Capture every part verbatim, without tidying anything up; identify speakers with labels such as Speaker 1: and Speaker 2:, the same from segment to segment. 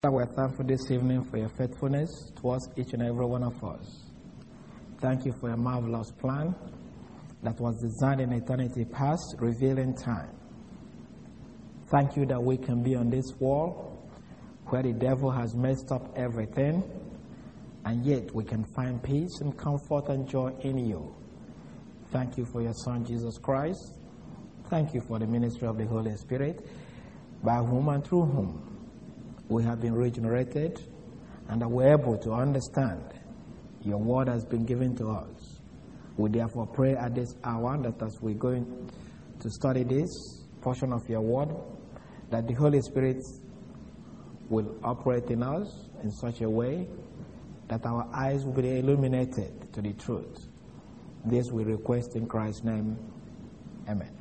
Speaker 1: We're thankful this evening for your faithfulness towards each and every one of us. Thank you for your marvelous plan that was designed in eternity past, revealing time. Thank you that we can be on this wall where the devil has messed up everything, and yet we can find peace and comfort and joy in you. Thank you for your Son, Jesus Christ. Thank you for the ministry of the Holy Spirit, by whom and through whom we have been regenerated and that we're able to understand your word has been given to us. We therefore pray at this hour that as we're going to study this portion of your word, that the Holy Spirit will operate in us in such a way that our eyes will be illuminated to the truth. This we request in Christ's name. Amen.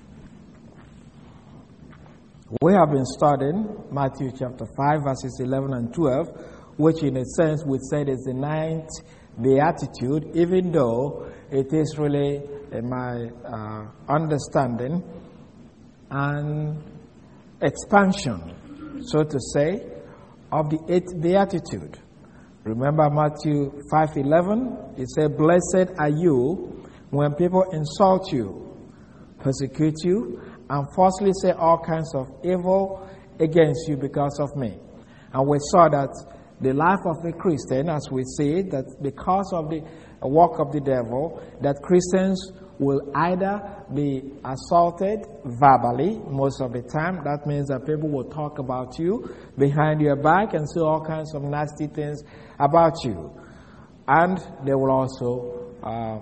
Speaker 1: We have been studying Matthew chapter five, verses eleven and twelve, which in a sense we said is the ninth beatitude, even though it is really, in my uh, understanding, an expansion, so to say, of the eighth beatitude. Remember Matthew five eleven, it said, "Blessed are you when people insult you, persecute you, and falsely say all kinds of evil against you because of me." And we saw that the life of a Christian, as we see, that because of the work of the devil, that Christians will either be assaulted verbally most of the time. That means that people will talk about you behind your back and say all kinds of nasty things about you. And they will also, uh,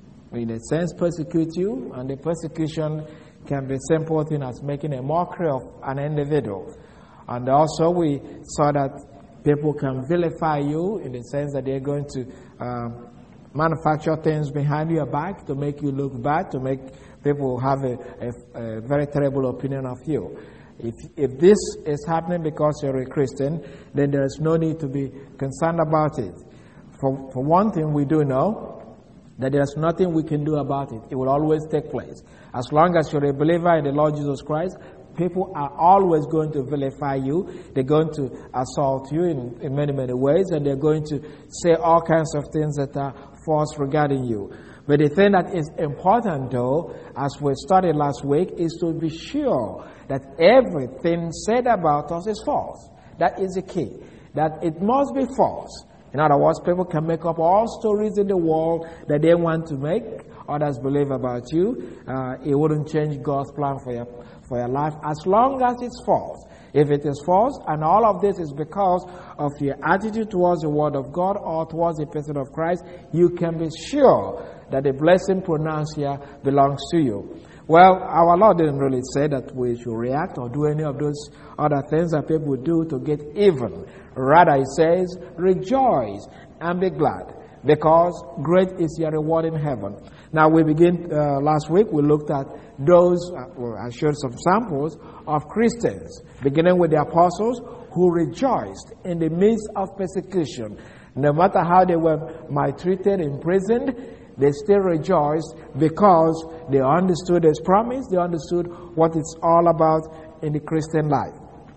Speaker 1: in a sense, persecute you, and the persecution can be simple thing as making a mockery of an individual. And also we saw that people can vilify you in the sense that they're going to uh, manufacture things behind your back to make you look bad, to make people have a, a, a very terrible opinion of you. If, if this is happening because you're a Christian, then there is no need to be concerned about it. For, for one thing, we do know that there's nothing we can do about it. It will always take place. As long as you're a believer in the Lord Jesus Christ, people are always going to vilify you. They're going to assault you in, in many, many ways, and they're going to say all kinds of things that are false regarding you. But the thing that is important, though, as we studied last week, is to be sure that everything said about us is false. That is the key. That it must be false. In other words, people can make up all stories in the world that they want to make others believe about you. Uh, it wouldn't change God's plan for your, for your life as long as it's false. If it is false, and all of this is because of your attitude towards the Word of God or towards the person of Christ, you can be sure that the blessing pronounced here belongs to you. Well, our Lord didn't really say that we should react or do any of those other things that people do to get even. Rather, He says, rejoice and be glad, because great is your reward in heaven. Now, we begin, uh, last week, we looked at those, uh, well, I showed some samples of Christians, beginning with the apostles who rejoiced in the midst of persecution. No matter how they were maltreated, imprisoned, they still rejoiced because they understood His promise, they understood what it's all about in the Christian life.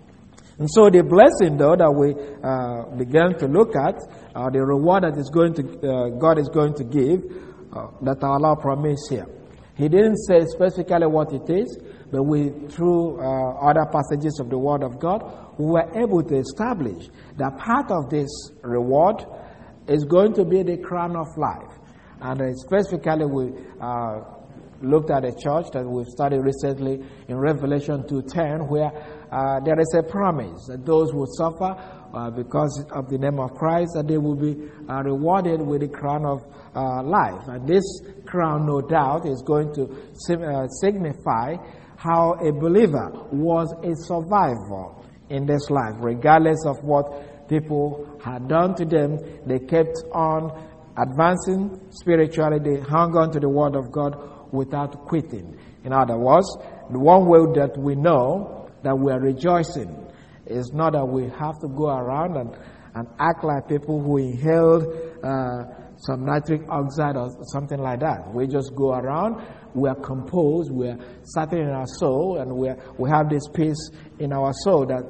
Speaker 1: And so the blessing, though, that we uh, began to look at, uh, the reward that is going to, uh, God is going to give, uh, that our Lord promised here. He didn't say specifically what it is, but we, through uh, other passages of the Word of God, we were able to establish that part of this reward is going to be the crown of life. And uh, specifically, we uh, looked at a church that we've studied recently in Revelation two ten, where uh, there is a promise that those who suffer uh, because of the name of Christ, that they will be uh, rewarded with the crown of uh, life. And this crown, no doubt, is going to sim- uh, signify how a believer was a survivor in this life. Regardless of what people had done to them, they kept on advancing spiritually. They hung on to the Word of God without quitting. In other words, the one way that we know that we are rejoicing is not that we have to go around and, and act like people who inhaled uh, some nitric oxide or something like that. We just go around, we are composed, we are certain in our soul, and we are, we have this peace in our soul that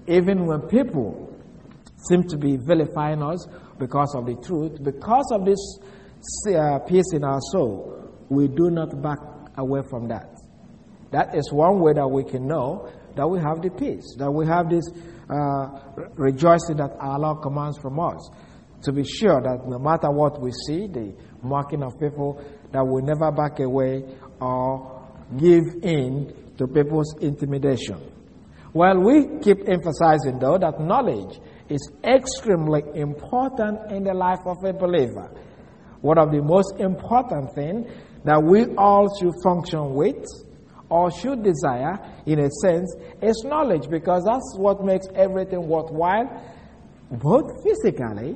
Speaker 1: even when people seem to be vilifying us because of the truth, because of this uh, peace in our soul, we do not back away from that. That is one way that we can know that we have the peace, that we have this uh, rejoicing that our Lord commands from us. To be sure that no matter what we see, the mocking of people, that we never back away or give in to people's intimidation. Well, we keep emphasizing, though, that knowledge is extremely important in the life of a believer. One of the most important things that we all should function with or should desire, in a sense, is knowledge, because that's what makes everything worthwhile, both physically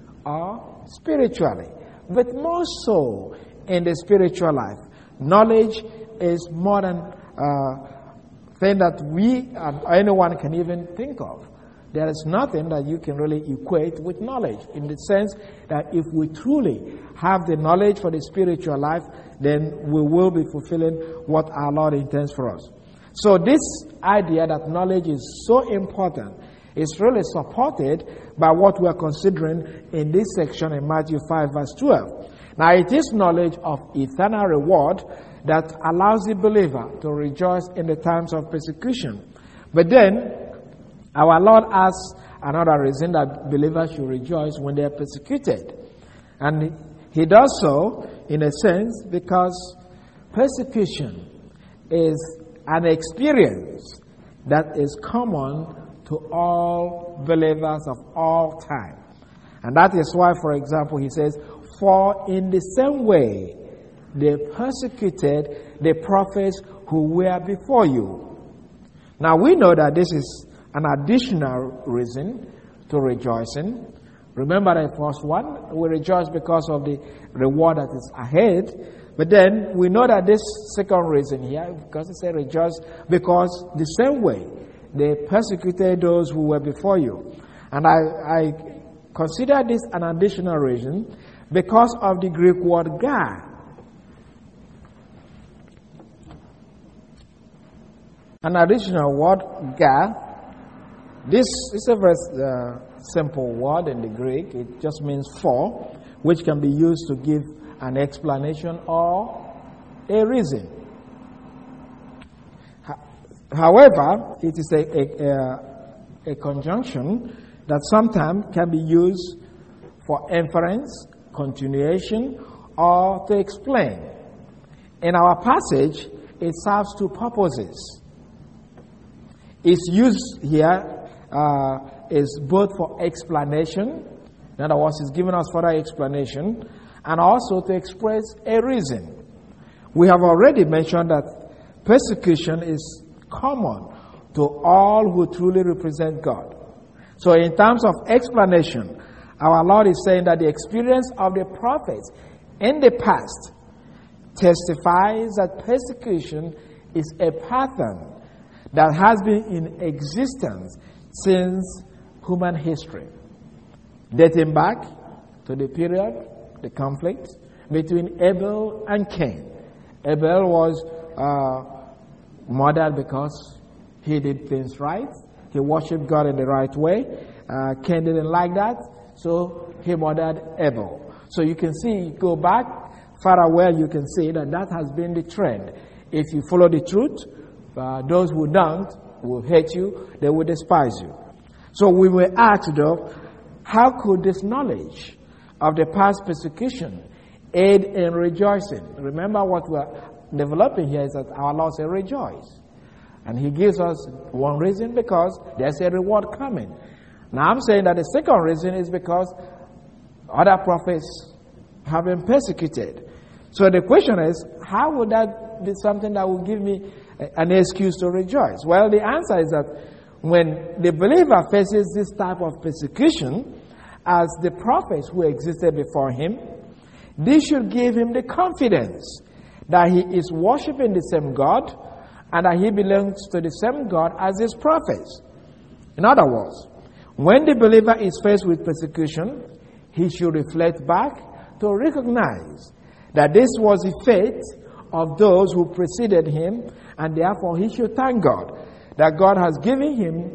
Speaker 1: or spiritually. But more so in the spiritual life. Knowledge is more than uh, thing that we and anyone can even think of. There is nothing that you can really equate with knowledge, in the sense that if we truly have the knowledge for the spiritual life, then we will be fulfilling what our Lord intends for us. So this idea that knowledge is so important is really supported by what we are considering in this section in Matthew five verse twelve. Now it is knowledge of eternal reward that allows the believer to rejoice in the times of persecution. But then, our Lord asks another reason that believers should rejoice when they are persecuted. And He does so, in a sense, because persecution is an experience that is common to all believers of all time. And that is why, for example, He says, "For in the same way they persecuted the prophets who were before you." Now we know that this is an additional reason to rejoicing. Remember the first one, we rejoice because of the reward that is ahead. But then we know that this second reason here, because it says rejoice, because the same way they persecuted those who were before you. And I, I consider this an additional reason because of the Greek word "ga." An additional word, "ga." This is a very uh, simple word in the Greek. It just means "for," which can be used to give an explanation or a reason. However, it is a, a, a, a conjunction that sometimes can be used for inference, continuation, or to explain. In our passage, it serves two purposes. Its use here uh, is both for explanation, in other words, it's giving us further explanation, and also to express a reason. We have already mentioned that persecution is common to all who truly represent God. So in terms of explanation, our Lord is saying that the experience of the prophets in the past testifies that persecution is a pattern that has been in existence since human history, dating back to the period, the conflict between Abel and Cain. Abel was uh, murdered because he did things right. He worshipped God in the right way. Uh, Cain didn't like that, so he murdered Abel. So you can see, go back far away, you can see that that has been the trend. If you follow the truth, uh, those who don't will hate you, they will despise you. So we were asked, though, how could this knowledge of the past persecution aid in rejoicing? Remember, what we're developing here is that our Lord said, rejoice. And He gives us one reason, because there's a reward coming. Now I'm saying that the second reason is because other prophets have been persecuted. So the question is, how would that be something that will give me an excuse to rejoice? Well, the answer is that when the believer faces this type of persecution, as the prophets who existed before him, this should give him the confidence that he is worshiping the same God and that he belongs to the same God as his prophets. In other words, when the believer is faced with persecution, he should reflect back to recognize that this was the fate of those who preceded him, and therefore he should thank God that God has given him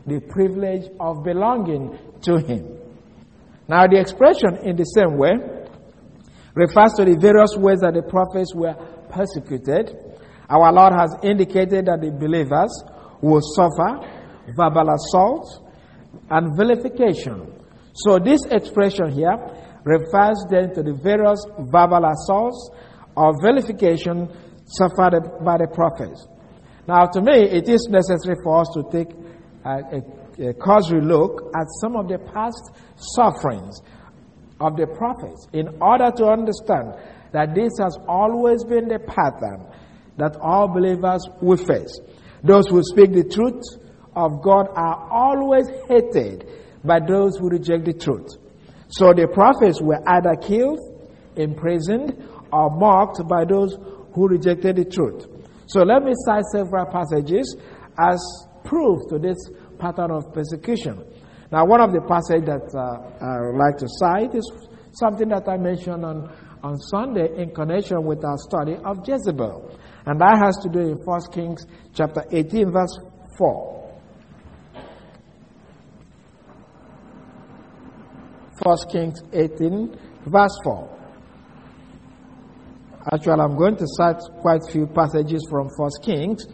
Speaker 1: the privilege of belonging to him. Now, the expression in the same way refers to the various ways that the prophets were persecuted. Our Lord has indicated that the believers will suffer verbal assault and vilification. So this expression here refers then to the various verbal assaults or vilification suffered by the prophets. Now, to me, it is necessary for us to take a, a, a cursory look at some of the past sufferings of the prophets in order to understand that this has always been the pattern that all believers will face. Those who speak the truth of God are always hated by those who reject the truth. So the prophets were either killed, imprisoned, or mocked by those who rejected the truth. So let me cite several passages as proof to this pattern of persecution. Now, one of the passages that uh, I would like to cite is something that I mentioned on, on Sunday in connection with our study of Jezebel. And that has to do in First Kings chapter eighteen, verse four. First Kings eighteen, verse four. Actually, I'm going to cite quite a few passages from First Kings.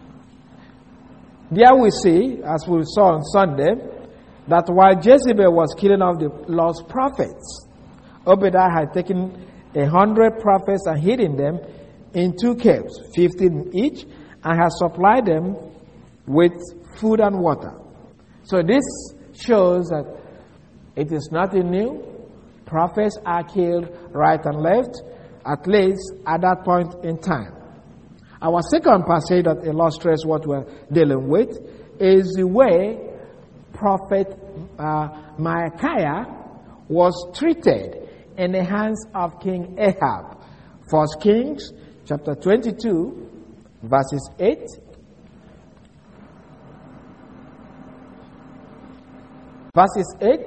Speaker 1: There we see, as we saw on Sunday, that while Jezebel was killing off the lost prophets, Obadiah had taken a hundred prophets and hidden them in two caves, fifteen each, and has supplied them with food and water. So this shows that it is nothing new. Prophets are killed right and left, at least at that point in time. Our second passage that illustrates what we're dealing with is the way Prophet uh, Micaiah was treated in the hands of King Ahab. First Kings chapter twenty-two, verses eight. Verses eight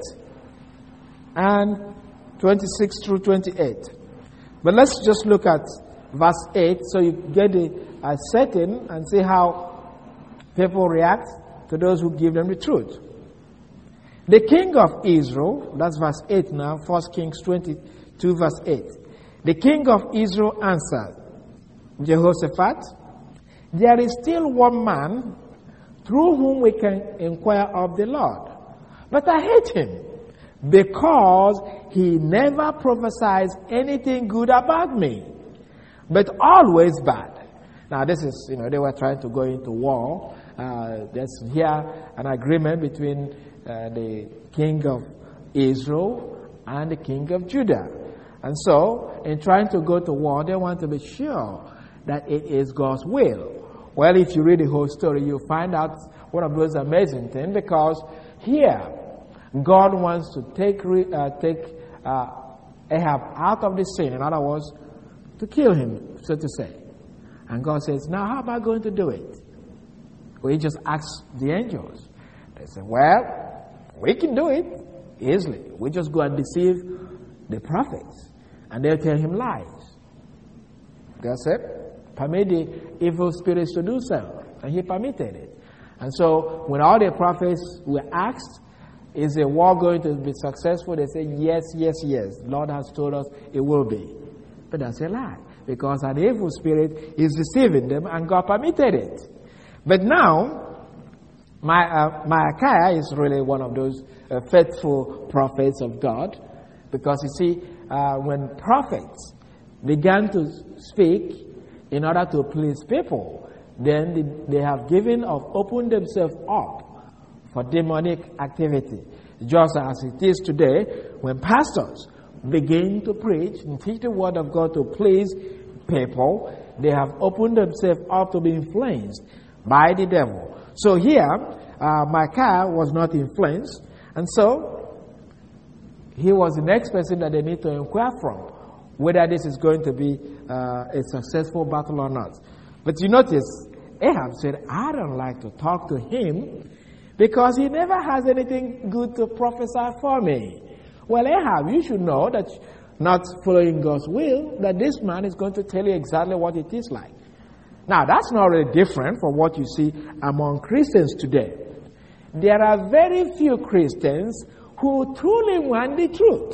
Speaker 1: and twenty-six through twenty-eight. But let's just look at verse eight so you get a, a setting and see how people react to those who give them the truth. The king of Israel, that's verse eight now, First Kings twenty-two, verse eight. The king of Israel answered Jehoshaphat, there is still one man through whom we can inquire of the Lord. But I hate him because he never prophesies anything good about me, but always bad. Now this is, you know, they were trying to go into war. Uh, there's here an agreement between uh, the king of Israel and the king of Judah. And so, in trying to go to war, they want to be sure that it is God's will. Well, if you read the whole story, you'll find out one of those amazing things, because here, God wants to take uh, take uh, Ahab out of the scene. In other words, to kill him, so to say. And God says, now how am I going to do it? Well, he just asks the angels. They say, well, we can do it easily. We just go and deceive the prophets, and they'll tell him lies. God said, permit the evil spirits to do so. And he permitted it. And so, when all the prophets were asked, is the war going to be successful? They say, yes, yes, yes. The Lord has told us it will be. But that's a lie, because an evil spirit is deceiving them, and God permitted it. But now, my, uh, Micaiah is really one of those uh, faithful prophets of God, because you see, uh, when prophets began to speak in order to please people, then they, they have given or opened themselves up for demonic activity. Just as it is today, when pastors begin to preach and teach the word of God to please people, they have opened themselves up to be influenced by the devil. So here, uh, Micaiah was not influenced, and so he was the next person that they need to inquire from, whether this is going to be uh, a successful battle or not. But you notice, Ahab said, I don't like to talk to him, because he never has anything good to prophesy for me. Well, Ahab, you should know that not following God's will, that this man is going to tell you exactly what it is like. Now, that's not really different from what you see among Christians today. there are very few Christians who truly want the truth.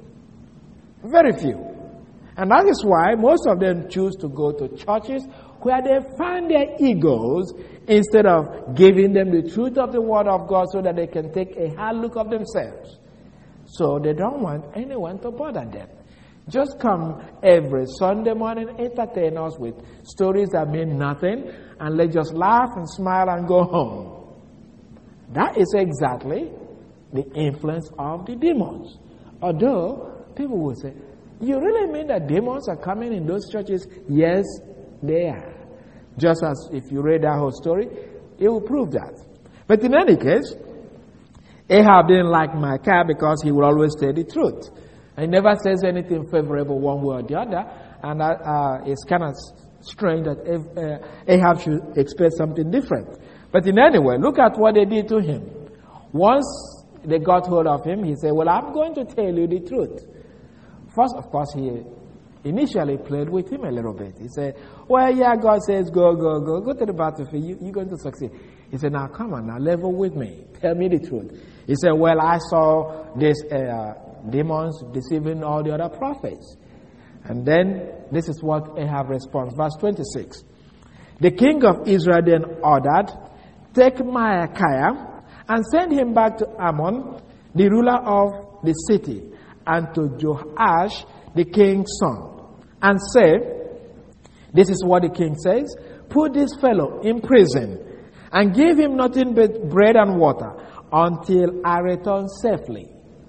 Speaker 1: Very few. And that is why most of them choose to go to churches where they find their egos instead of giving them the truth of the Word of God so that they can take a hard look of themselves. So they don't want anyone to bother them. Just come every Sunday morning, entertain us with stories that mean nothing, and let's just laugh and smile and go home. That is exactly the influence of the demons. Although people will say, you really mean that demons are coming in those churches? Yes, they are. Just as if you read that whole story, it will prove that. But in any case, Ahab didn't like Micaiah because he would always tell the truth. He never says anything favorable one way or the other. And uh, uh, it's kind of strange that uh, Ahab should expect something different. But in any way, look at what they did to him. Once they got hold of him, he said, well, I'm going to tell you the truth. First, of course, he initially played with him a little bit. He said, well, yeah, God says, go, go, go, go to the battlefield. You, you're going to succeed. He said, now, come on, now, level with me. Tell me the truth. He said, well, I saw this uh, demons deceiving all the other prophets. And then, this is what Ahab responds. Verse twenty-six. The king of Israel then ordered, take Micaiah and send him back to Ammon, the ruler of the city, and to Joash, the king's son, and say, this is what the king says, put this fellow in prison and give him nothing but bread and water until I return safely.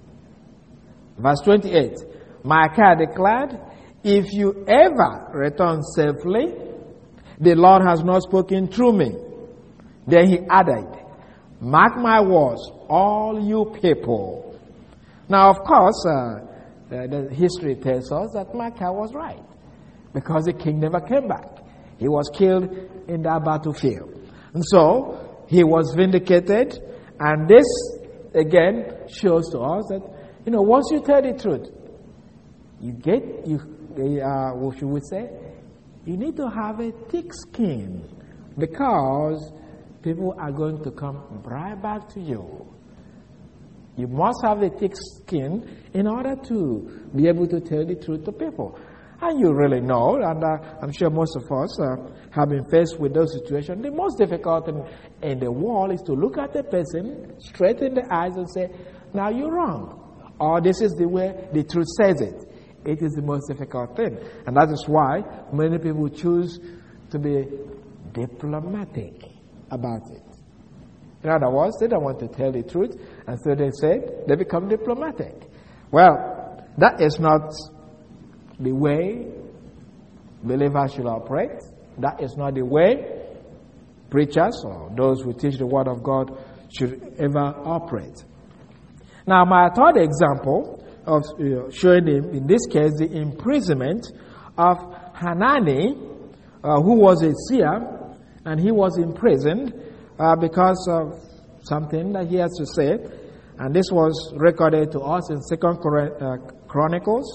Speaker 1: Verse twenty-eight, Micaiah declared, if you ever return safely, the Lord has not spoken through me. Then he added, mark my words, all you people. Now, of course, uh, the, the history tells us that Micaiah was right, because the king never came back. He was killed in that battlefield. And so, he was vindicated, and this, again, shows to us that, you know, once you tell the truth, you get, you, uh, what should we say? You need to have a thick skin, because people are going to come right back to you. You must have a thick skin in order to be able to tell the truth to people. And you really know, and uh, I'm sure most of us uh, have been faced with those situations. The most difficult thing in the world is to look at the person straight in the eyes and say, now you're wrong. Or this is the way the truth says it. It is the most difficult thing. And that is why many people choose to be diplomatic about it. In other words, they don't want to tell the truth, and so they say they become diplomatic. Well, that is not the way believers should operate. That is not the way preachers or those who teach the Word of God should ever operate. Now, my third example of uh, showing him, in this case, the imprisonment of Hanani, uh, who was a seer, and he was imprisoned uh, because of something that he has to say. And this was recorded to us in Second Chronicles.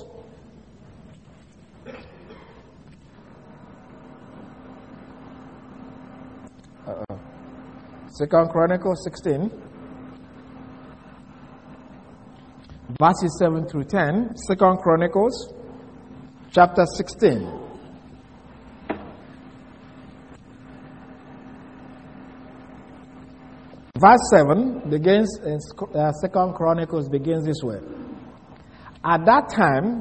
Speaker 1: Uh-oh. Second Chronicles sixteen. Verses seven through ten. Second Chronicles chapter sixteen. Verse seven begins, in uh, Second Chronicles begins this way. At that time,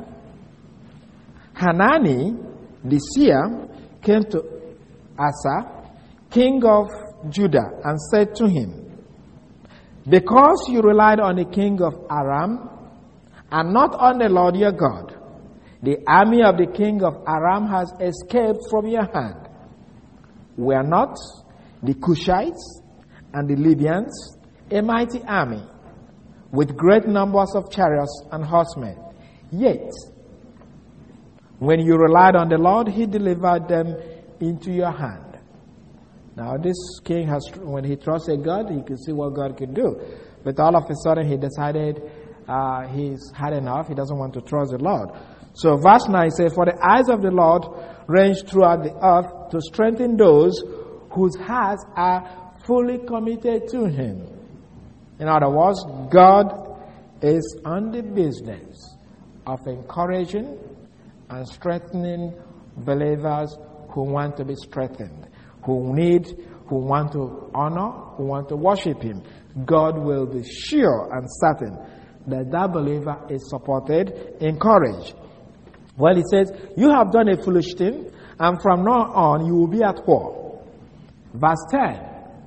Speaker 1: Hanani, the seer, came to Asa, king of Judah, and said to him, because you relied on the king of Aram, and not on the Lord your God, the army of the king of Aram has escaped from your hand. Were not the Cushites and the Libyans a mighty army, with great numbers of chariots and horsemen? Yet, when you relied on the Lord, he delivered them into your hand. Now, this king has, when he trusted God, he could see what God could do. But all of a sudden, he decided uh, he's had enough. He doesn't want to trust the Lord. So, verse nine says, for the eyes of the Lord range throughout the earth to strengthen those whose hearts are fully committed to him. In other words, God is on the business of encouraging and strengthening believers who want to be strengthened, who need, who want to honor, who want to worship Him. God will be sure and certain that that believer is supported, encouraged. Well, He says, you have done a foolish thing, and from now on you will be at war. Verse ten.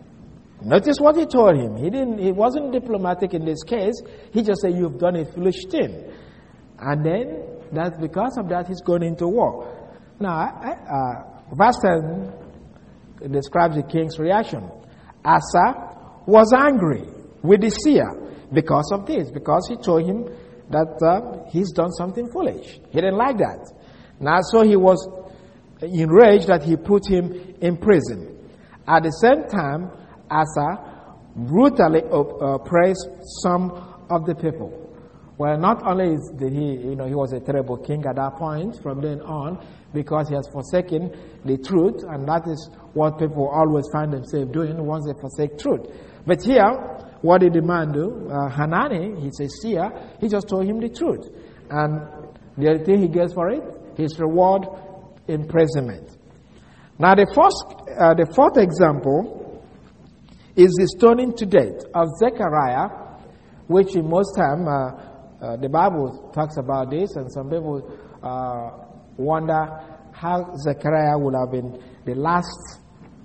Speaker 1: Notice what He told him. He didn't. He wasn't diplomatic in this case. He just said, you've done a foolish thing. And then, that's because of that, he's going into war. Now, uh, verse ten describes the king's reaction. Asa was angry with the seer because of this, because he told him that uh, he's done something foolish. He didn't like that. Now, so he was enraged that he put him in prison. At the same time, Asa brutally oppressed some of the people. Well, not only did he, you know, he was a terrible king at that point, from then on, because he has forsaken the truth, and that is what people always find themselves doing once they forsake truth. But here, what did the man do? Uh, Hanani, he's a seer, he just told him the truth. And the other thing he gets for it, his reward, imprisonment. Now, the first, uh, the fourth example is the stoning to death of Zechariah, which in most time, uh, uh, the Bible talks about this, and some people uh, wonder how Zechariah would have been the last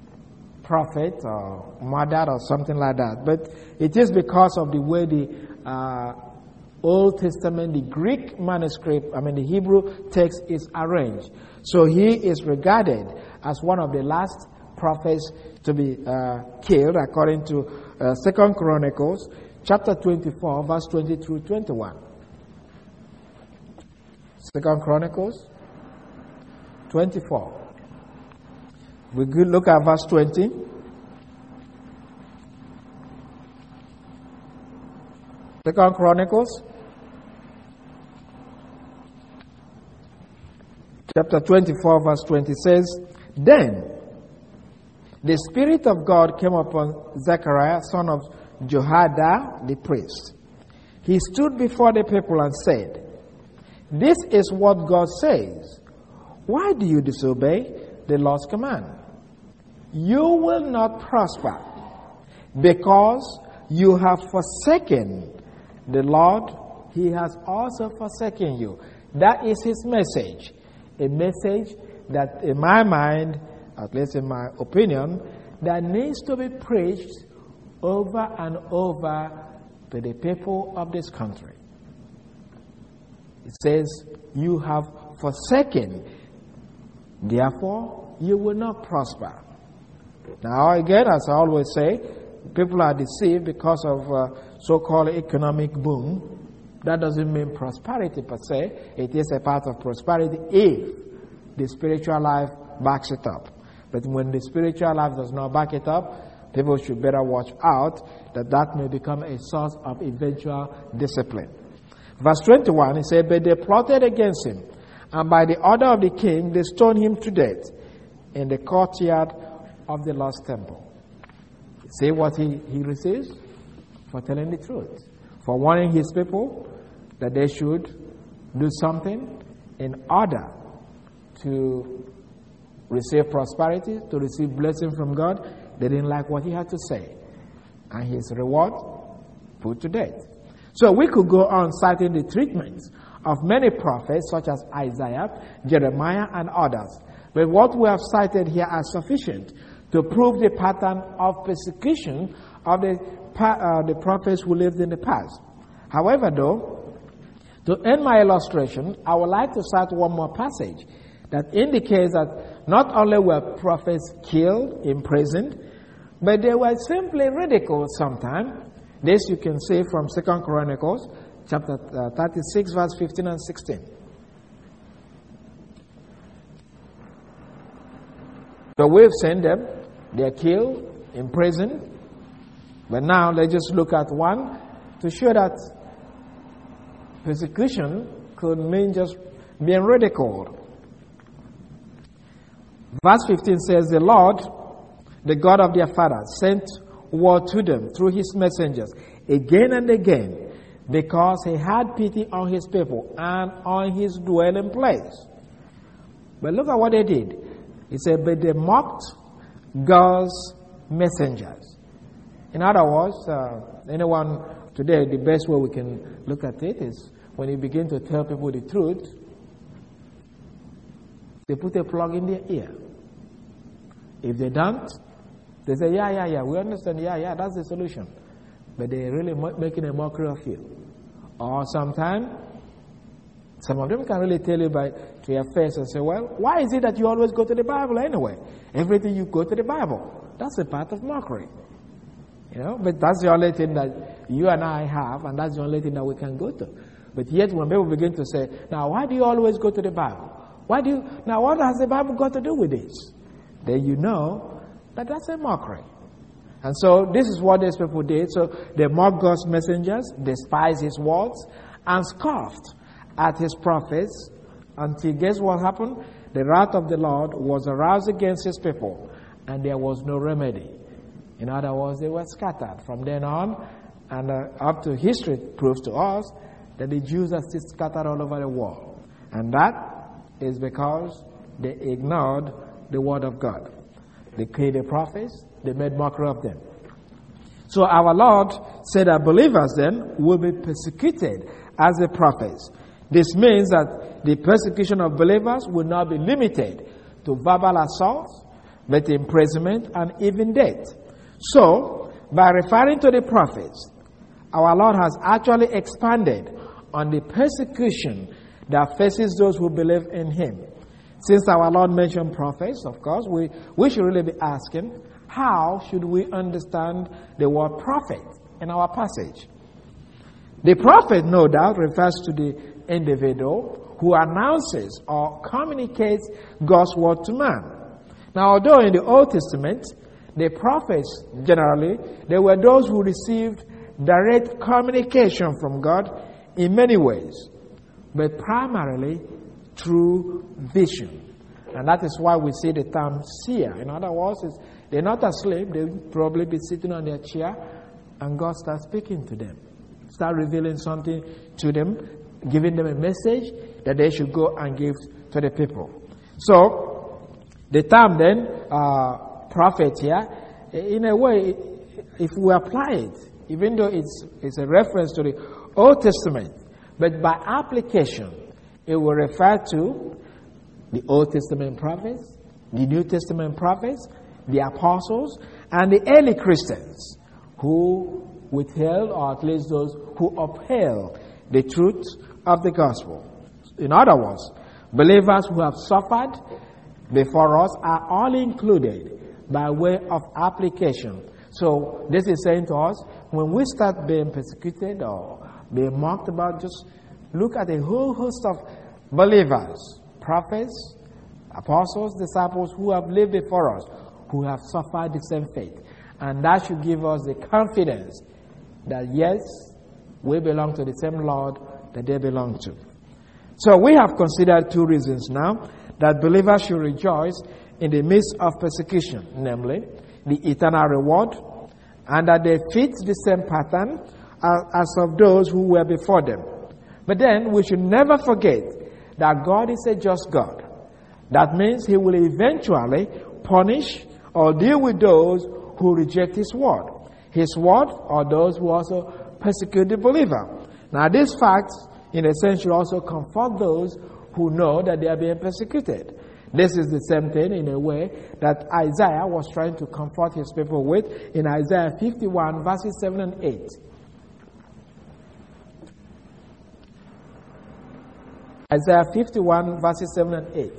Speaker 1: prophet or murdered or something like that. But it is because of the way the uh, Old Testament, the Greek manuscript, I mean the Hebrew text is arranged. So he is regarded as one of the last prophets to be uh, killed, according to uh, Second Chronicles chapter twenty-four, verse twenty through twenty-one. Second Chronicles twenty-four. We could look at verse twenty. Second Chronicles chapter twenty-four, verse twenty says, Then the Spirit of God came upon Zechariah, son of Jehoiada, the priest. He stood before the people and said, This is what God says. Why do you disobey the Lord's command? You will not prosper, because you have forsaken the Lord. He has also forsaken you. That is His message. A message that, in my mind, at least in my opinion, that needs to be preached over and over to the people of this country. It says, you have forsaken, therefore you will not prosper. Now again, as I always say, people are deceived because of uh, so-called economic boom. That doesn't mean prosperity per se. It is a part of prosperity if the spiritual life backs it up. But when the spiritual life does not back it up, people should better watch out that that may become a source of eventual discipline. Verse twenty-one, he said, But they plotted against him, and by the order of the king, they stoned him to death in the courtyard of the Lord's temple. See what he, he receives? For telling the truth. For warning his people that they should do something in order to receive prosperity, to receive blessing from God. They didn't like what he had to say. And his reward, put to death. So we could go on citing the treatments of many prophets such as Isaiah, Jeremiah, and others. But what we have cited here are sufficient to prove the pattern of persecution of the, uh, the prophets who lived in the past. However, though, to end my illustration, I would like to cite one more passage that indicates that not only were prophets killed, imprisoned, but they were simply ridiculed sometimes. This you can see from Second Chronicles chapter uh, thirty-six, verse fifteen and sixteen. So we've seen them. They are killed, imprisoned. But now let's just look at one to show that persecution could mean just being ridiculed. Verse fifteen says, The Lord, the God of their fathers, sent word to them through his messengers again and again, because he had pity on his people and on his dwelling place. But look at what they did. He said, but they mocked God's messengers. In other words, uh, anyone today, the best way we can look at it is when you begin to tell people the truth, they put a plug in their ear. If they don't, they say, yeah, yeah, yeah, we understand, yeah, yeah, that's the solution. But they're really mo- making a mockery of you. Or sometimes, some of them can really tell you by to your face and say, well, why is it that you always go to the Bible anyway? Everything you go to the Bible. That's a part of mockery. You know, but that's the only thing that you and I have, and that's the only thing that we can go to. But yet when people begin to say, now why do you always go to the Bible? Why do you, now what has the Bible got to do with this? Then you know that that's a mockery. And so this is what these people did. So they mocked God's messengers, despised his words, and scoffed at his prophets, until guess what happened? The wrath of the Lord was aroused against his people, and there was no remedy. In other words, they were scattered. From then on, and uh, up to history proves to us that the Jews are still scattered all over the world. And that is because they ignored the word of God. They killed the prophets, they made mockery of them. So our Lord said that believers then will be persecuted as the prophets. This means that the persecution of believers will not be limited to verbal assaults, but imprisonment and even death. So, by referring to the prophets, our Lord has actually expanded on the persecution that faces those who believe in him. Since our Lord mentioned prophets, of course, we, we should really be asking, how should we understand the word prophet in our passage? The prophet, no doubt, refers to the individual who announces or communicates God's word to man. Now, although in the Old Testament, the prophets, generally, they were those who received direct communication from God in many ways, but primarily through vision. And that is why we see the term seer. In other words, it's, they're not asleep. They'll probably be sitting on their chair, and God starts speaking to them, start revealing something to them, giving them a message that they should go and give to the people. So, the term then, uh, prophet here, in a way, if we apply it, even though it's, it's a reference to the Old Testament, but by application, it will refer to the Old Testament prophets, the New Testament prophets, the apostles, and the early Christians who withheld, or at least those who upheld the truth of the gospel. In other words, believers who have suffered before us are all included by way of application. So this is saying to us, when we start being persecuted or being mocked about, just look at a whole host of believers, prophets, apostles, disciples who have lived before us, who have suffered the same fate. And that should give us the confidence that yes, we belong to the same Lord that they belong to. So we have considered two reasons now that believers should rejoice in the midst of persecution, namely the eternal reward, and that they fit the same pattern as of those who were before them. But then we should never forget that God is a just God. That means he will eventually punish or deal with those who reject his word. His word, or those who also persecute the believer. Now these facts, in a sense, should also comfort those who know that they are being persecuted. This is the same thing, in a way, that Isaiah was trying to comfort his people with in Isaiah fifty-one, verses seven and eight. Isaiah fifty-one, verses seven and eight.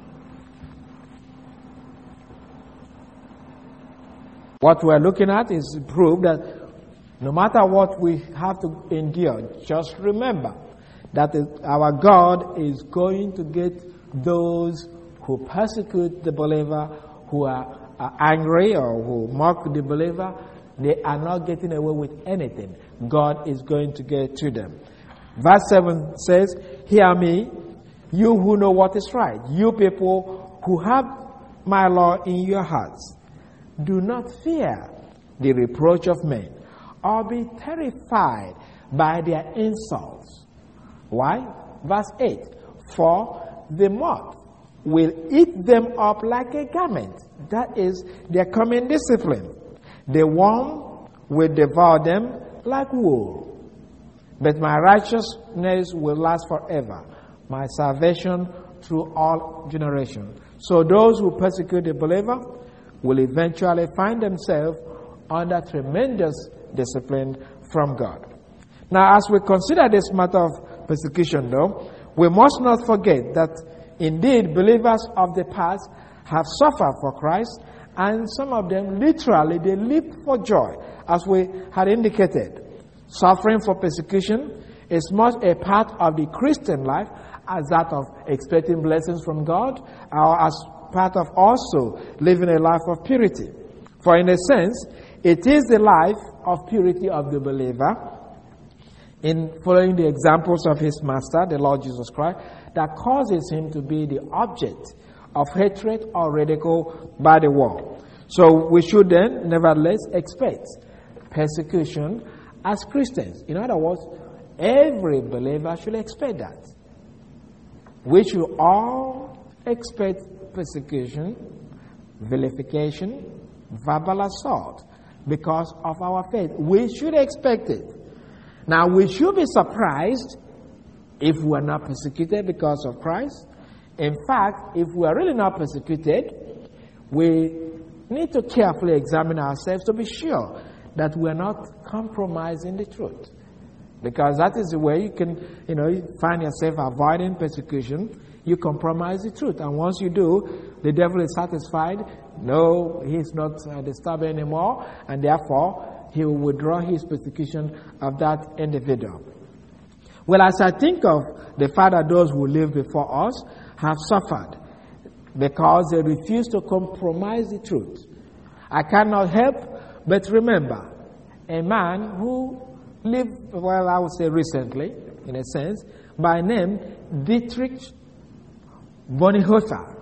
Speaker 1: What we're looking at is proof that no matter what we have to endure, just remember that our God is going to get those who persecute the believer, who are, are angry or who mock the believer. They are not getting away with anything. God is going to get to them. Verse seven says, "Hear me, you who know what is right, you people who have my law in your hearts. Do not fear the reproach of men, or be terrified by their insults. Why? Verse eight. For the moth will eat them up like a garment. That is their coming discipline. The worm will devour them like wool. But my righteousness will last forever, my salvation through all generations. So those who persecute the believer will eventually find themselves under tremendous discipline from God. Now, as we consider this matter of persecution, though, we must not forget that indeed believers of the past have suffered for Christ, and some of them literally they leap for joy, as we had indicated. Suffering for persecution is much a part of the Christian life as that of expecting blessings from God, or as part of also living a life of purity. For in a sense, it is the life of purity of the believer, in following the examples of his master, the Lord Jesus Christ, that causes him to be the object of hatred or ridicule by the world. So we should then, nevertheless, expect persecution as Christians. In other words, every believer should expect that. We should all expect persecution, vilification, verbal assault because of our faith. We should expect it. Now, we should be surprised if we are not persecuted because of Christ. In fact, if we are really not persecuted, we need to carefully examine ourselves to be sure that we are not compromising the truth. Because that is the way you can, you know, you find yourself avoiding persecution. You compromise the truth. And once you do, the devil is satisfied. No, he's not uh, disturbed anymore. And therefore, he will withdraw his persecution of that individual. Well, as I think of the fact that those who lived before us have suffered because they refused to compromise the truth, I cannot help but remember a man who lived, well, I would say recently, in a sense, by name Dietrich Bonhoeffer.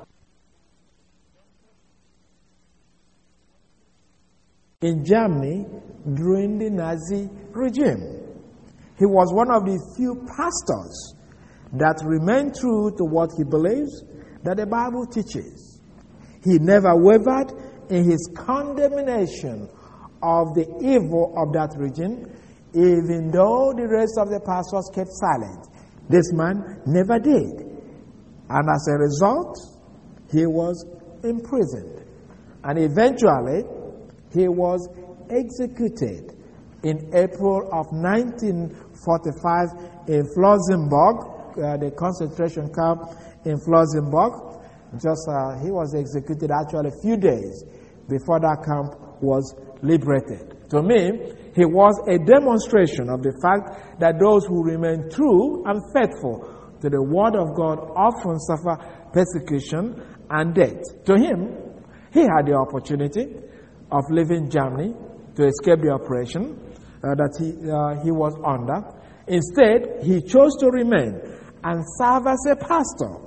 Speaker 1: In Germany during the Nazi regime. He was one of the few pastors that remained true to what he believes that the Bible teaches. He never wavered in his condemnation of the evil of that region, even though the rest of the pastors kept silent. This man never did. And as a result, he was imprisoned. And eventually, he was executed in April of nineteen forty-five in Flossenburg, uh, the concentration camp in Flossenburg. Just uh, he was executed actually a few days before that camp was liberated. To me, he was a demonstration of the fact that those who remain true and faithful to the word of God often suffer persecution and death. To him, he had the opportunity of leaving Germany to escape the oppression uh, that he, uh, he was under. Instead, he chose to remain and serve as a pastor,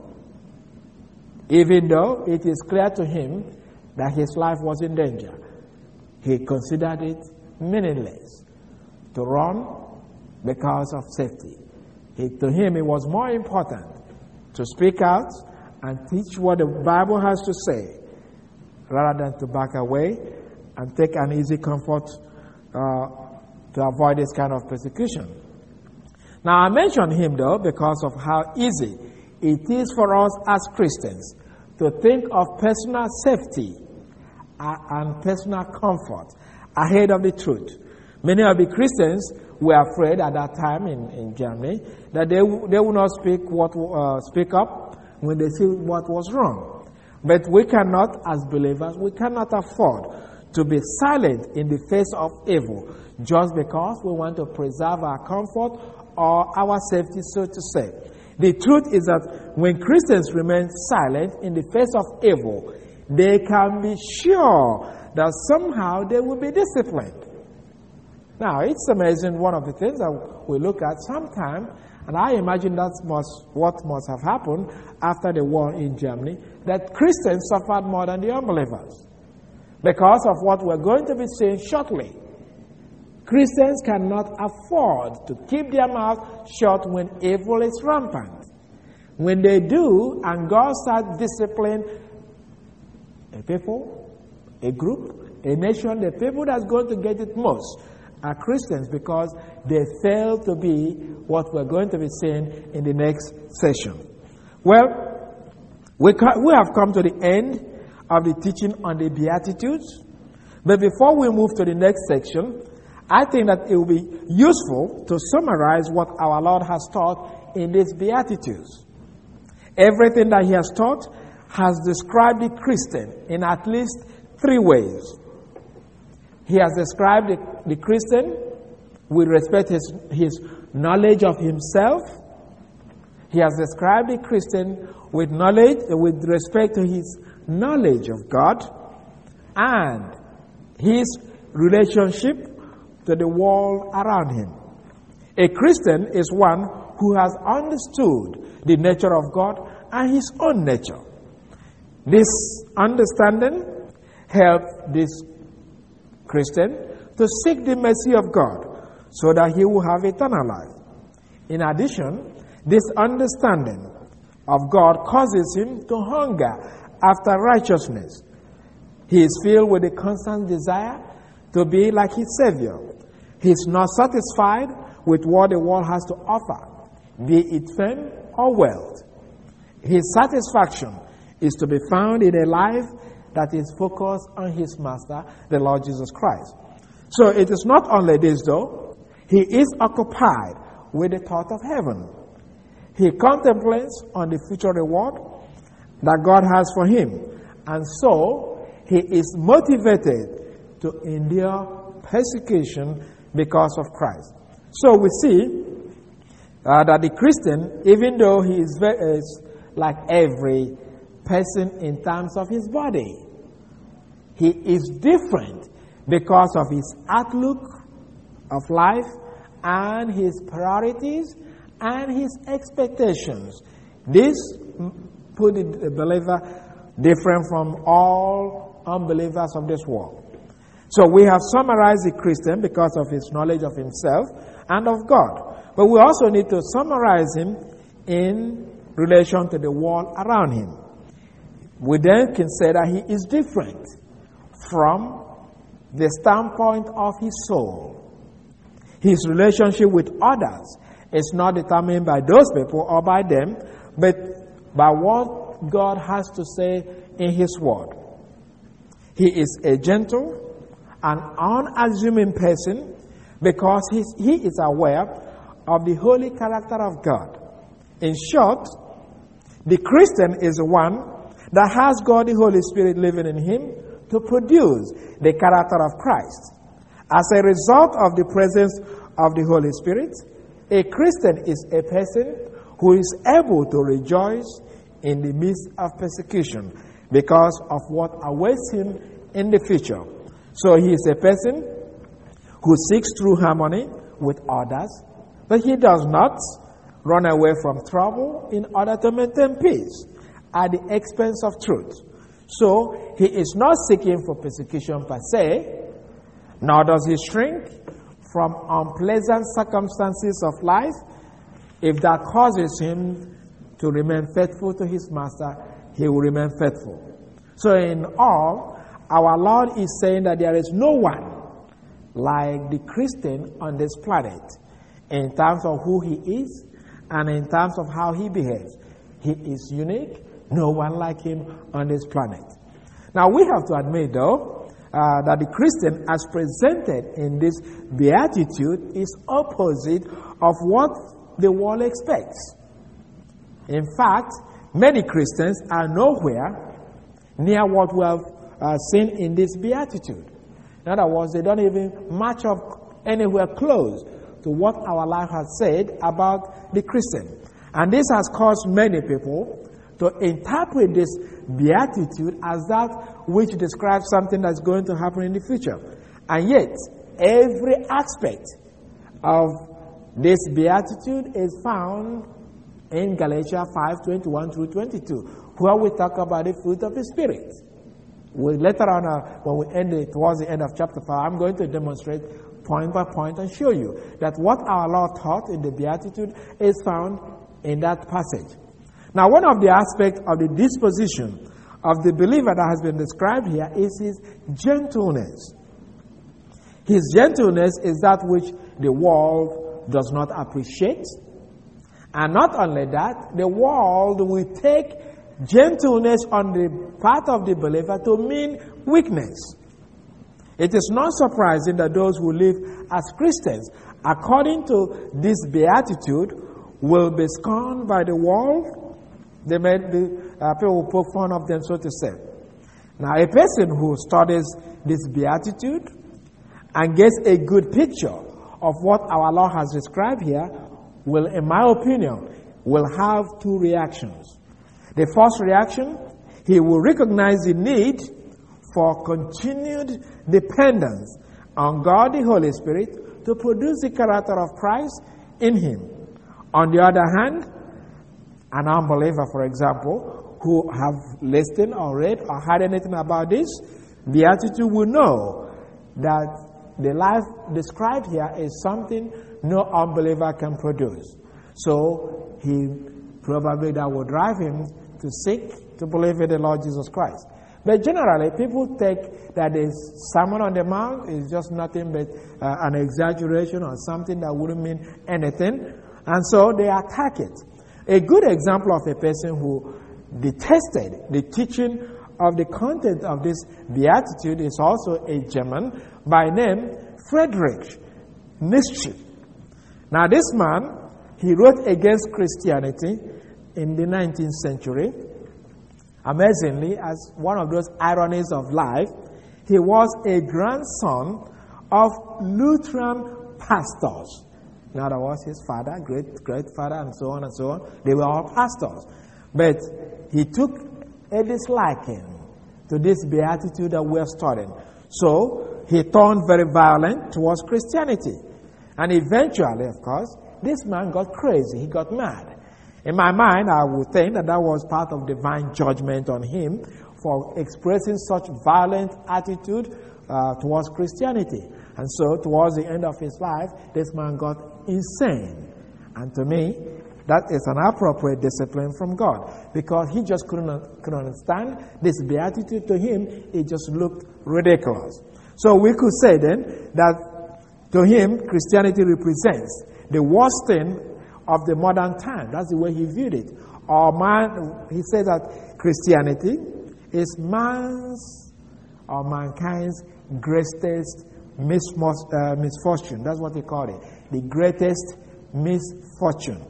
Speaker 1: even though it is clear to him that his life was in danger. He considered it meaningless to run because of safety. He, to him, it was more important to speak out and teach what the Bible has to say rather than to back away and take an easy comfort uh, to avoid this kind of persecution. Now, I mention him, though, because of how easy it is for us as Christians to think of personal safety uh, and personal comfort ahead of the truth. Many of the Christians were afraid at that time in, in Germany that they, they would not speak, what, uh, speak up when they see what was wrong. But we cannot, as believers, we cannot afford to be silent in the face of evil just because we want to preserve our comfort or our safety, so to say. The truth is that when Christians remain silent in the face of evil, they can be sure that somehow they will be disciplined. Now, it's amazing, one of the things that we look at sometime, and I imagine that's must, what must have happened after the war in Germany, that Christians suffered more than the unbelievers. Because of what we're going to be seeing shortly. Christians cannot afford to keep their mouth shut when evil is rampant. When they do, and God starts disciplining a people, a group, a nation, the people that's going to get it most are Christians, because they fail to be what we're going to be seeing in the next session. Well, we, ca- we have come to the end of the teaching on the Beatitudes. But before we move to the next section, I think that it will be useful to summarize what our Lord has taught in these Beatitudes. Everything that he has taught has described the Christian in at least three ways. He has described the, the Christian with respect to his, his knowledge of himself. He has described the Christian with knowledge, with respect to his knowledge of God and his relationship to the world around him. A Christian is one who has understood the nature of God and his own nature. This understanding helps this Christian to seek the mercy of God so that he will have eternal life. In addition, this understanding of God causes him to hunger after righteousness. He is filled with a constant desire to be like his Savior. He is not satisfied with what the world has to offer, be it fame or wealth. His satisfaction is to be found in a life that is focused on his Master, the Lord Jesus Christ. So it is not only this, though. He is occupied with the thought of heaven. He contemplates on the future reward that God has for him. And so he is motivated to endure persecution because of Christ. So we see uh, that the Christian, even though he is, very, is like every person in terms of his body, he is different because of his outlook of life and his priorities and his expectations. This put the believer different from all unbelievers of this world. So we have summarized the Christian because of his knowledge of himself and of God. But we also need to summarize him in relation to the world around him. We then can say that he is different from the standpoint of his soul. His relationship with others is not determined by those people or by them, but by what God has to say in his word. He is a gentle and unassuming person because he's, he is aware of the holy character of God. In short, the Christian is the one that has God the Holy Spirit living in him to produce the character of Christ. As a result of the presence of the Holy Spirit, a Christian is a person who is able to rejoice in the midst of persecution because of what awaits him in the future. So he is a person who seeks true harmony with others, but he does not run away from trouble in order to maintain peace at the expense of truth. So he is not seeking for persecution per se, nor does he shrink from unpleasant circumstances of life if that causes him to remain faithful to his Master. He will remain faithful. So in all, our Lord is saying that there is no one like the Christian on this planet in terms of who he is and in terms of how he behaves. He is unique. No one like him on this planet. Now we have to admit, though, uh, that the Christian as presented in this beatitude is opposite of what the world expects. In fact, many Christians are nowhere near what we have uh, seen in this beatitude. In other words, they don't even match up anywhere close to what our life has said about the Christian. And this has caused many people to interpret this beatitude as that which describes something that's going to happen in the future. And yet, every aspect of this beatitude is found in Galatians five, twenty-one through twenty-two, where we talk about the fruit of the Spirit. We, later on, uh, when we end it, towards the end of chapter five, I'm going to demonstrate point by point and show you that what our Lord taught in the Beatitude is found in that passage. Now, one of the aspects of the disposition of the believer that has been described here is his gentleness. His gentleness is that which the world does not appreciate. And not only that, the world will take gentleness on the part of the believer to mean weakness. It is not surprising that those who live as Christians, according to this beatitude, will be scorned by the world. They may be, uh, people will poke fun of them, so to say. Now, a person who studies this beatitude and gets a good picture of what our Lord has described here will, in my opinion, will have two reactions. The first reaction, he will recognize the need for continued dependence on God the Holy Spirit to produce the character of Christ in him. On the other hand, an unbeliever, for example, who have listened or read or heard anything about this, the attitude will know that the life described here is something no unbeliever can produce. So he probably that will drive him to seek to believe in the Lord Jesus Christ. But generally, people take that the Sermon on the Mount is just nothing but uh, an exaggeration or something that wouldn't mean anything, and so they attack it. A good example of a person who detested the teaching of the content of this beatitude is also a German by name Friedrich Nietzsche. Now, this man, he wrote against Christianity in the nineteenth century. Amazingly, as one of those ironies of life, he was a grandson of Lutheran pastors. In other words, his father, great great father, and so on and so on, they were all pastors. But he took a disliking to this beatitude that we are studying. So he turned very violent towards Christianity. And eventually, of course, this man got crazy. He got mad. In my mind, I would think that that was part of divine judgment on him for expressing such violent attitude uh, towards Christianity. And so, towards the end of his life, this man got insane. And to me, that is an appropriate discipline from God, because he just couldn't, couldn't understand this beatitude. To him, it just looked ridiculous. So we could say then that to him, Christianity represents the worst thing of the modern time. That's the way he viewed it. Or man, he said that Christianity is man's or mankind's greatest uh, misfortune. That's what he called it. The greatest misfortune.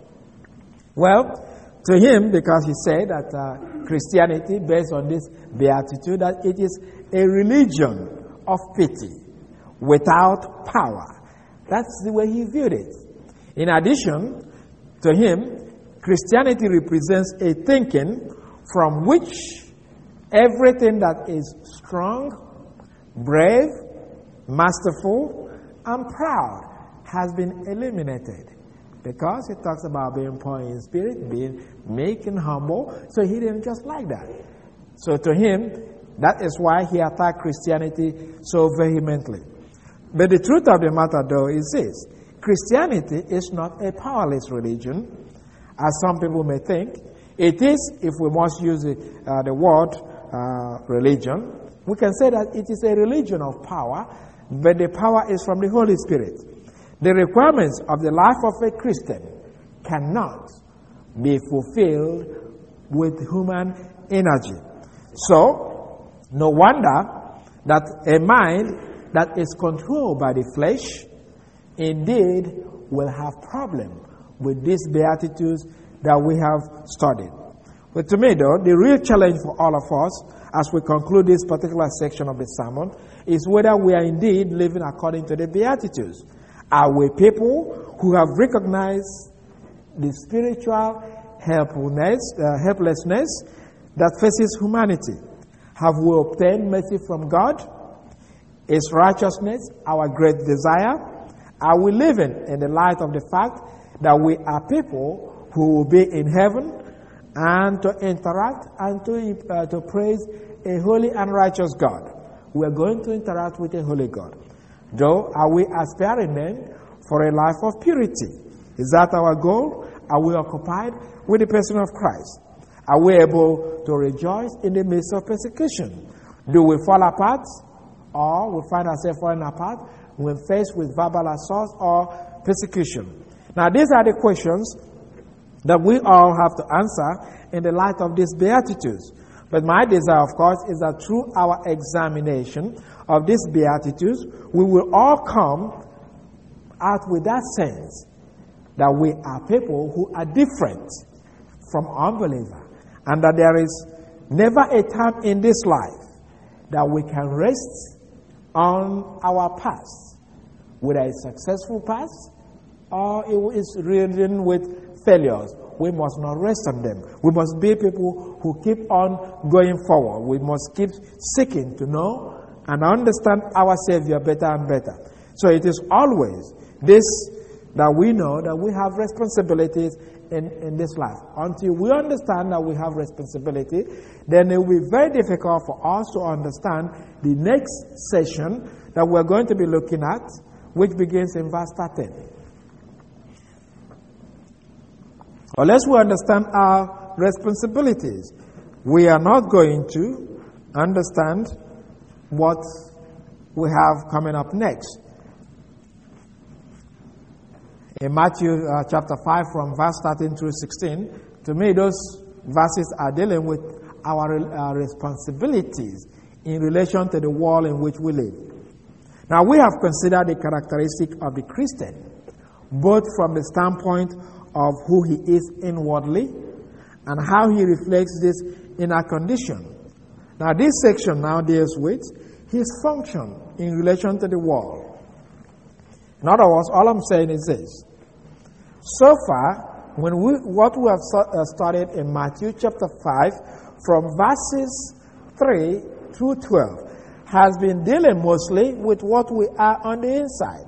Speaker 1: Well, to him, because he said that uh, Christianity, based on this beatitude, that it is a religion of pity without power. That's the way he viewed it. In addition, to him, Christianity represents a thinking from which everything that is strong, brave, masterful, and proud has been eliminated. Because he talks about being poor in spirit, being meek and humble, so he didn't just like that. So to him, that is why he attacked Christianity so vehemently. But the truth of the matter, though, is this. Christianity is not a powerless religion, as some people may think. It is, if we must use the, uh, the word uh, religion, we can say that it is a religion of power, but the power is from the Holy Spirit. The requirements of the life of a Christian cannot be fulfilled with human energy. So, no wonder that a mind that is controlled by the flesh indeed will have problem with these beatitudes that we have studied. But to me, though, the real challenge for all of us as we conclude this particular section of the sermon is whether we are indeed living according to the beatitudes. Are we people who have recognized the spiritual helplessness, uh, helplessness that faces humanity? Have we obtained mercy from God? Is righteousness our great desire? Are we living in the light of the fact that we are people who will be in heaven and to interact and to, uh, to praise a holy and righteous God. We are going to interact with a holy God. Though, are we aspiring then for a life of purity? Is that our goal? Are we occupied with the person of Christ? Are we able to rejoice in the midst of persecution? Do we fall apart, or we find ourselves falling apart when faced with verbal assault or persecution? Now, these are the questions that we all have to answer in the light of these Beatitudes. But my desire, of course, is that through our examination of these Beatitudes, we will all come out with that sense that we are people who are different from unbelievers, and that there is never a time in this life that we can rest on our past, whether it's a successful past or it is ridden with failures. We must not rest on them. We must be people who keep on going forward. We must keep seeking to know and understand our Savior better and better. So it is always this that we know that we have responsibilities in, in this life. Until we understand that we have responsibility, then it will be very difficult for us to understand the next session that we're going to be looking at, which begins in verse thirteen. Unless we understand our responsibilities, we are not going to understand what we have coming up next. In Matthew uh, chapter five, from verse thirteen through sixteen, to me those verses are dealing with our uh, responsibilities in relation to the world in which we live. Now, we have considered the characteristic of the Christian, both from the standpoint of who he is inwardly and how he reflects this inner condition. Now, this section now deals with his function in relation to the world. In other words, all I'm saying is this. So far, when we, what we have studied in Matthew chapter five, from verses three through twelve, has been dealing mostly with what we are on the inside.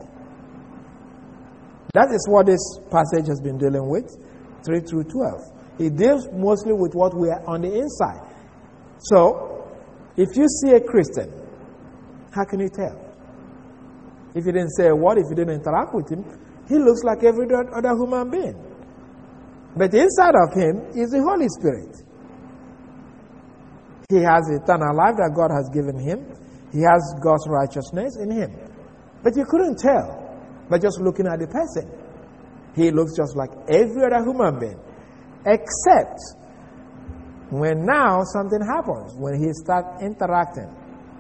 Speaker 1: That is what this passage has been dealing with, three through twelve. It deals mostly with what we are on the inside. So, if you see a Christian, how can you tell? If you didn't say a word, if you didn't interact with him, he looks like every other human being. But inside of him is the Holy Spirit. He has eternal life that God has given him. He has God's righteousness in him. But you couldn't tell by just looking at the person. He looks just like every other human being, except when now something happens, when he starts interacting.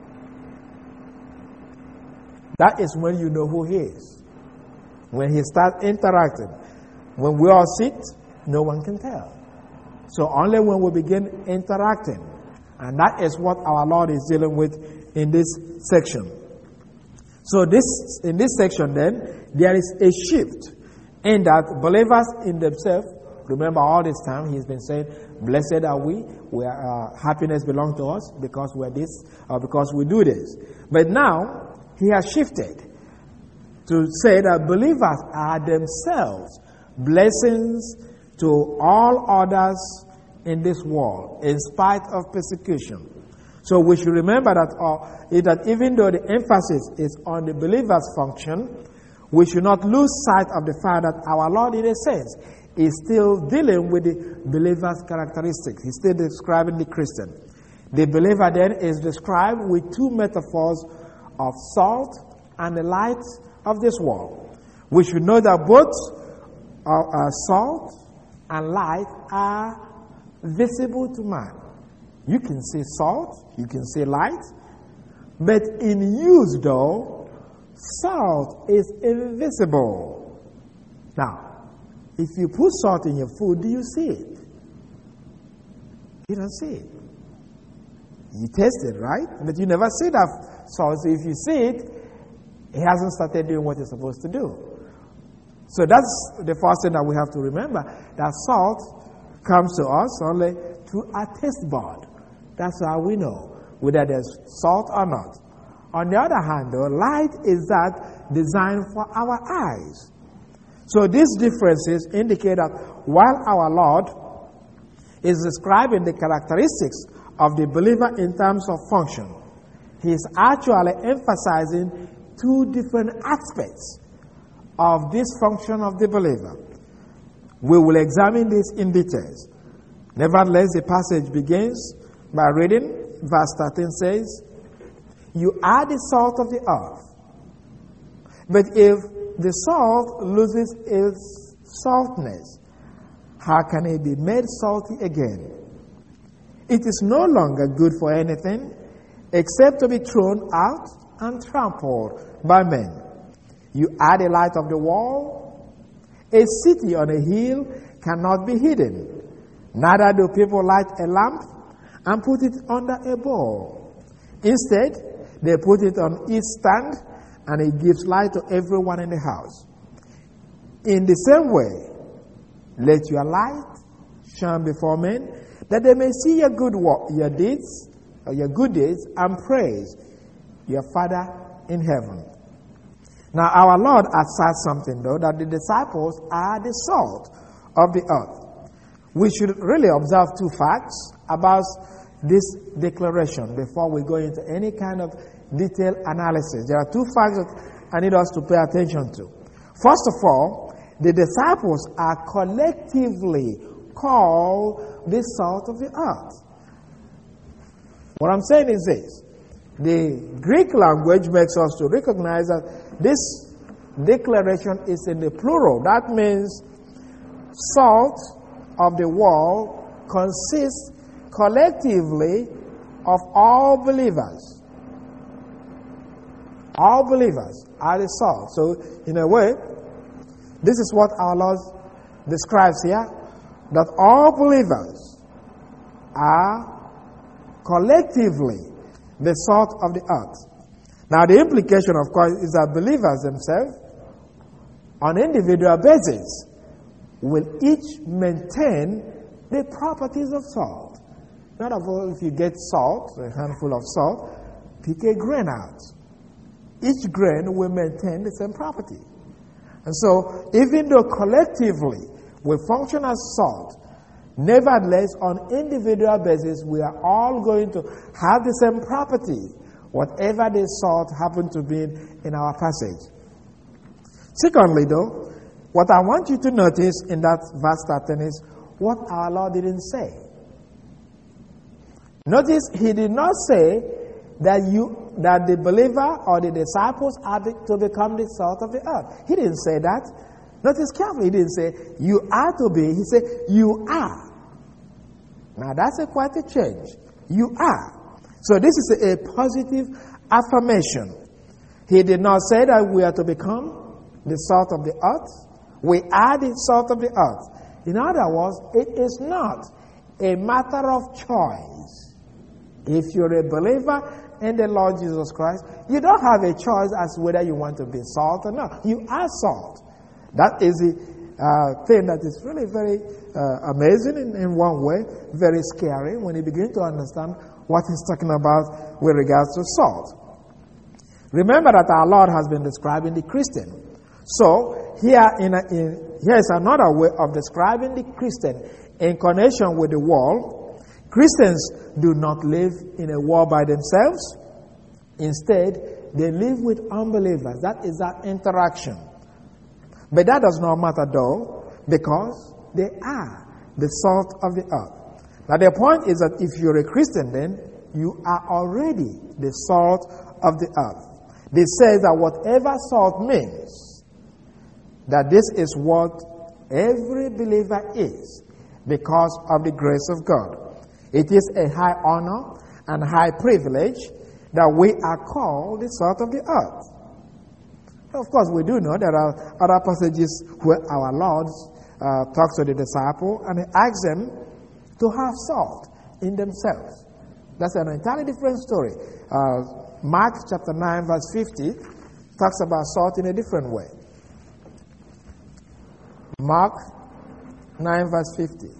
Speaker 1: That is when you know who he is. When he starts interacting. When we all sit, no one can tell. So only when we begin interacting. And that is what our Lord is dealing with in this section. So this, in this section then, there is a shift in that believers in themselves, remember all this time he's been saying, blessed are we, where uh, happiness belongs to us because we're this, or because we do this. But now, he has shifted to say that believers are themselves blessings to all others in this world, in spite of persecution. So we should remember that, uh, that even though the emphasis is on the believer's function, we should not lose sight of the fact that our Lord, in a sense, is still dealing with the believer's characteristics. He's still describing the Christian. The believer then is described with two metaphors of salt and the light of this world. We should know that both uh, uh, salt and light are visible to man. You can see salt, you can see light, but in use though, salt is invisible. Now, if you put salt in your food, do you see it? You don't see it. You taste it, right? But you never see that salt. So if you see it, it hasn't started doing what it's supposed to do. So that's the first thing that we have to remember, that salt comes to us only through our taste bud. That's how we know whether there's salt or not. On the other hand, though, light is that designed for our eyes. So these differences indicate that while our Lord is describing the characteristics of the believer in terms of function. He is actually emphasizing two different aspects of this function of the believer. We will examine this in details. Nevertheless, the passage begins by reading, verse thirteen says, "You are the salt of the earth. But if the salt loses its saltness, how can it be made salty again? It is no longer good for anything except to be thrown out and trampled by men. You are the light of the world. A city on a hill cannot be hidden. Neither do people light a lamp and put it under a bowl. Instead, they put it on its stand, and it gives light to everyone in the house. In the same way, let your light shine before men, that they may see your good work, your deeds, or your good deeds, and praise your Father in heaven." Now, our Lord has said something, though, that the disciples are the salt of the earth. We should really observe two facts about this declaration before we go into any kind of detailed analysis. There are two facts that I need us to pay attention to. First of all, the disciples are collectively called the salt of the earth. What I'm saying is this. The Greek language makes us to recognize that this declaration is in the plural. That means salt of the world consists collectively of all believers. All believers are the salt. So, in a way, this is what our Lord describes here, that all believers are collectively the salt of the earth. Now, the implication, of course, is that believers themselves, on an individual basis, will each maintain the properties of salt. Not of all, if you get salt, a handful of salt, pick a grain out. Each grain will maintain the same property. And so, even though collectively we function as salt, nevertheless, on individual basis, we are all going to have the same property, whatever the salt happened to be in our passage. Secondly, though, what I want you to notice in that verse thirteen is what our Lord didn't say. Notice He did not say that you that the believer or the disciples are to become the salt of the earth. He didn't say that. Notice carefully, He didn't say you are to be. He said you are. Now that's a quite a change. You are. So this is a, a positive affirmation. He did not say that we are to become the salt of the earth. We are the salt of the earth. In other words, it is not a matter of choice. If you're a believer in the Lord Jesus Christ, you don't have a choice as to whether you want to be salt or not. You are salt. That is the uh, thing that is really very uh, amazing in, in one way, very scary when you begin to understand what he's talking about with regards to salt. Remember that our Lord has been describing the Christian. So here, in, a, in here is another way of describing the Christian in connection with the world. Christians do not live in a world by themselves. Instead, they live with unbelievers. That is that interaction. But that does not matter though, because they are the salt of the earth. Now the point is that if you're a Christian, then you are already the salt of the earth. This says that whatever salt means, that this is what every believer is because of the grace of God. It is a high honor and high privilege that we are called the salt of the earth. Of course, we do know there are other passages where our Lord uh, talks to the disciple and he asks them to have salt in themselves. That's an entirely different story. Uh, Mark chapter nine verse fifty talks about salt in a different way. Mark nine verse fifty.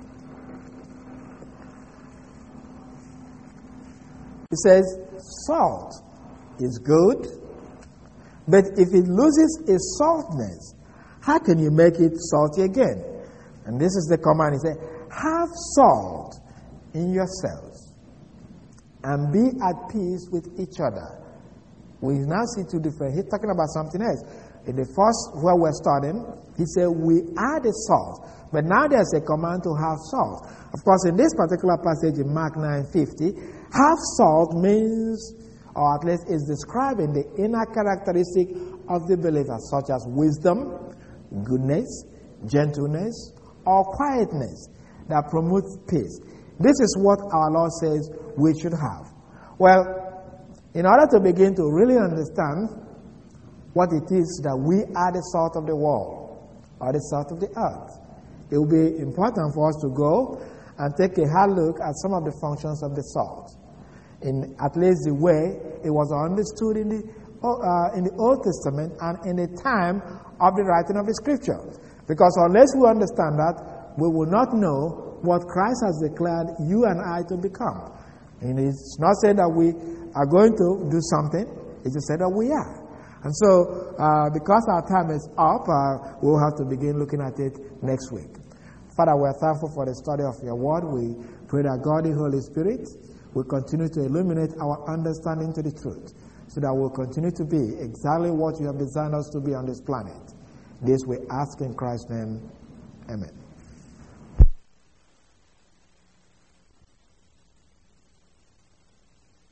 Speaker 1: It says, salt is good, but if it loses its saltness, how can you make it salty again? And this is the command. He said, have salt in yourselves, and be at peace with each other. We now see two different. He's talking about something else. In the first where we're studying, he said we are the salt. But now there's a command to have salt. Of course, in this particular passage in Mark nine fifty, have salt means, or at least is describing the inner characteristic of the believer, such as wisdom, goodness, gentleness, or quietness that promotes peace. This is what our Lord says we should have. Well, in order to begin to really understand what it is that we are the salt of the world, or the salt of the earth, it will be important for us to go and take a hard look at some of the functions of the salt, in at least the way it was understood in the, uh, in the Old Testament and in the time of the writing of the Scripture. Because unless we understand that, we will not know what Christ has declared you and I to become. And it's not said that we are going to do something, it's just said that we are. And so, uh, because our time is up, uh, we'll have to begin looking at it next week. Father, we're thankful for the study of your word. We pray that God, the Holy Spirit, will continue to illuminate our understanding to the truth, so that we'll continue to be exactly what you have designed us to be on this planet. This we ask in Christ's name. Amen.